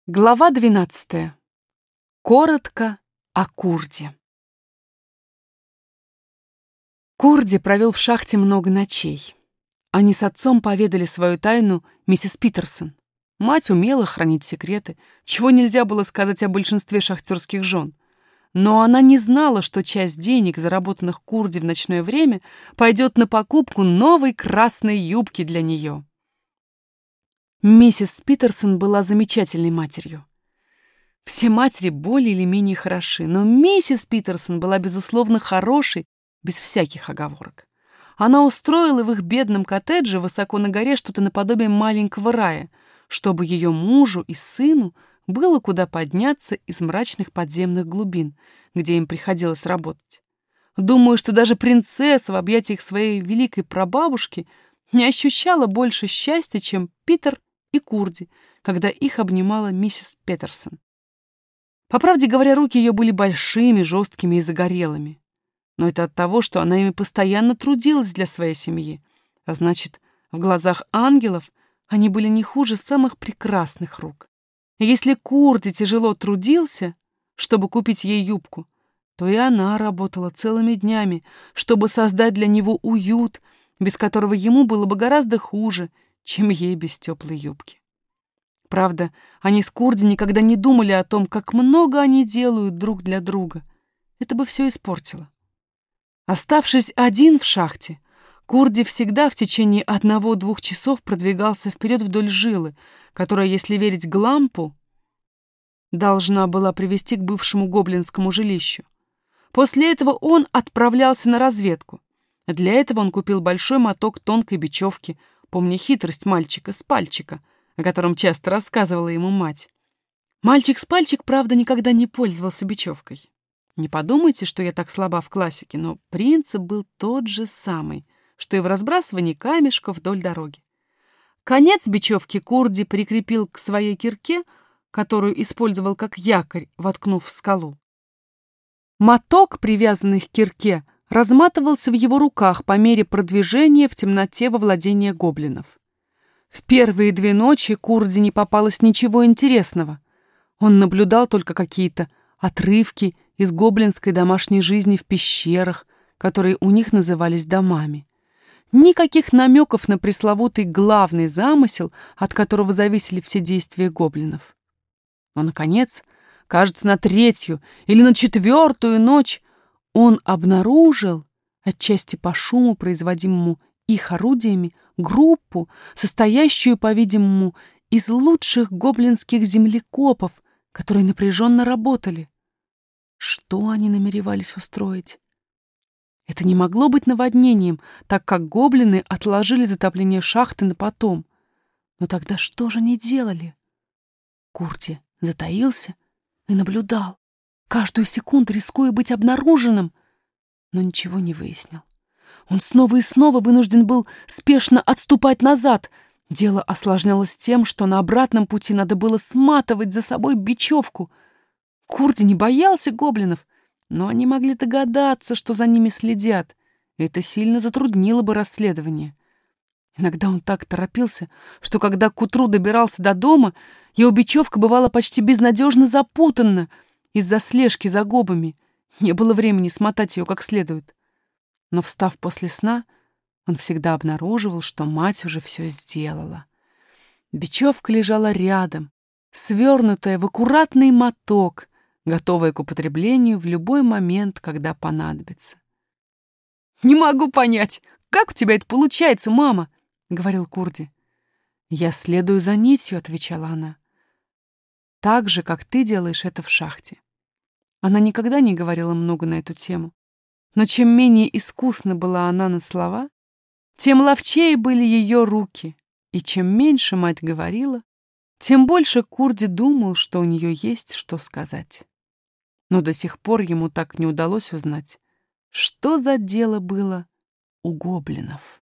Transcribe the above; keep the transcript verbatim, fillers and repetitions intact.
Глава двенадцатая. Коротко о Курде. Курди провел в шахте много ночей. Они с отцом поведали свою тайну миссис Питерсон. Мать умела хранить секреты, чего нельзя было сказать о большинстве шахтерских жен. Но она не знала, что часть денег, заработанных Курди в ночное время, пойдет на покупку новой красной юбки для нее. Миссис Питерсон была замечательной матерью. Все матери более или менее хороши, но миссис Питерсон была, безусловно, хорошей, без всяких оговорок. Она устроила в их бедном коттедже высоко на горе что-то наподобие маленького рая, чтобы ее мужу и сыну было куда подняться из мрачных подземных глубин, где им приходилось работать. Думаю, что даже принцесса в объятиях своей великой прабабушки не ощущала больше счастья, чем Питер и Курди, когда их обнимала миссис Петерсон. По правде говоря, руки ее были большими, жесткими и загорелыми. Но это от того, что она ими постоянно трудилась для своей семьи. А значит, в глазах ангелов они были не хуже самых прекрасных рук. И если Курди тяжело трудился, чтобы купить ей юбку, то и она работала целыми днями, чтобы создать для него уют, без которого ему было бы гораздо хуже, чем ей без теплой юбки. Правда, они с Курди никогда не думали о том, как много они делают друг для друга. Это бы все испортило. Оставшись один в шахте, Курди всегда в течение одного-двух часов продвигался вперед вдоль жилы, которая, если верить Глампу, должна была привести к бывшему гоблинскому жилищу. После этого он отправлялся на разведку. Для этого он купил большой моток тонкой бечевки, помня хитрость мальчика с пальчика, о котором часто рассказывала ему мать. Мальчик с пальчик, правда, никогда не пользовался бечевкой. Не подумайте, что я так слаба в классике, но принцип был тот же самый, что и в разбрасывании камешков вдоль дороги. Конец бечевки Курди прикрепил к своей кирке, которую использовал как якорь, воткнув в скалу. Моток, привязанный к кирке, разматывался в его руках по мере продвижения в темноте во владение гоблинов. В первые две ночи Курди не попалось ничего интересного. Он наблюдал только какие-то отрывки из гоблинской домашней жизни в пещерах, которые у них назывались домами. Никаких намеков на пресловутый главный замысел, от которого зависели все действия гоблинов. Но, наконец, кажется, на третью или на четвертую ночь он обнаружил, отчасти по шуму, производимому их орудиями, группу, состоящую, по-видимому, из лучших гоблинских землекопов, которые напряженно работали. Что они намеревались устроить? Это не могло быть наводнением, так как гоблины отложили затопление шахты на потом. Но тогда что же они делали? Курди затаился и наблюдал, каждую секунду рискуя быть обнаруженным, но ничего не выяснил. Он снова и снова вынужден был спешно отступать назад. Дело осложнялось тем, что на обратном пути надо было сматывать за собой бечевку. Курди не боялся гоблинов, но они могли догадаться, что за ними следят. Это сильно затруднило бы расследование. Иногда он так торопился, что когда к утру добирался до дома, его бечевка бывала почти безнадежно запутана из-за слежки за гобами. Не было времени смотать ее как следует. Но, встав после сна, он всегда обнаруживал, что мать уже все сделала. Бечевка лежала рядом, свернутая в аккуратный моток, готовая к употреблению в любой момент, когда понадобится. «Не могу понять, как у тебя это получается, мама?» — говорил Курди. «Я следую за нитью», — отвечала она. «Так же, как ты делаешь это в шахте». Она никогда не говорила много на эту тему. Но чем менее искусна была она на слова, тем ловчее были ее руки, и чем меньше мать говорила, тем больше Курди думал, что у нее есть что сказать. Но до сих пор ему так не удалось узнать, что за дело было у гоблинов.